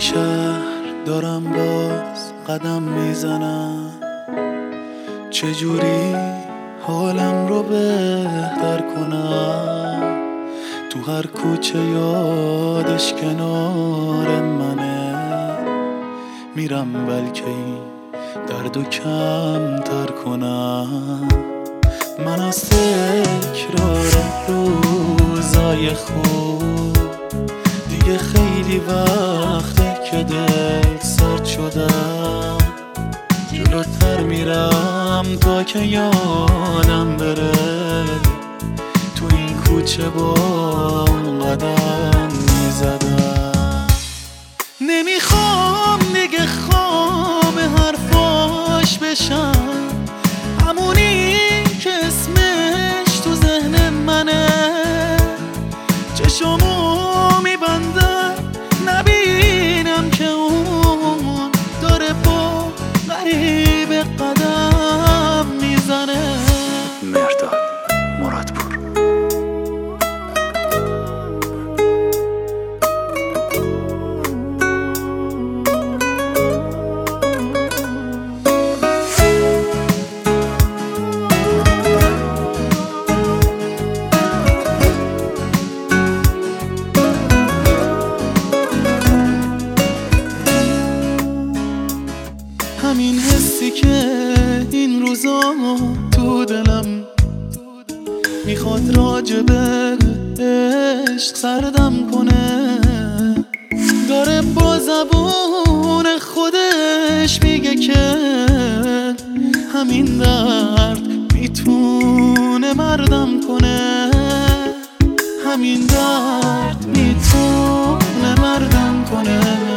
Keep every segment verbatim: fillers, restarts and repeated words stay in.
شهر دارم باز قدم میزنم، چجوری حالم رو بهتر کنم. تو هر کوچه یادش کنار منه، میرم بلکه این دردو کم تر کنم. من از تکرار روزای خوب دیگه خیلی وقته که دل سرد شدم. جلوتر میرم تا که یادم بره، تو این کوچه با قدم میزدم. نمیخوام دیگه خواب حرفاش بشم، همونی که اسمش تو ذهن منه. چشمو میبندم نبینم که اون داره با غریب قدم میزنه. مرداد مرادپور. همین حسی که این روزا تو دلم میخواد راجبه عشق سردم کنه، داره با زبون خودش میگه که همین درد میتونه مردم کنه. همین درد میتونه مردم کنه.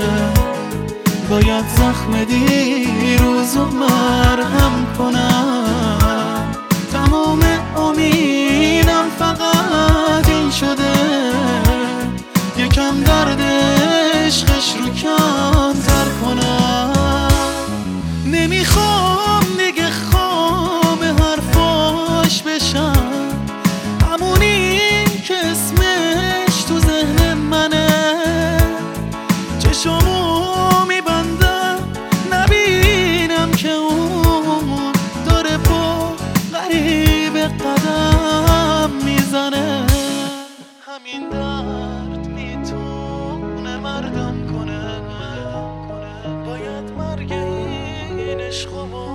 باید زخم دیروزو مرهم کنم. تمام امیدم فقط این شده، یکم درد عشقش رو کم تر کنم. نمیخوام دیگه خواب حرفاش بشم، همونی که اسمش تو ذهن منه. چشمو قدم میزنه. همین درد میتونه مردم کنه. باید مرگ این عشقو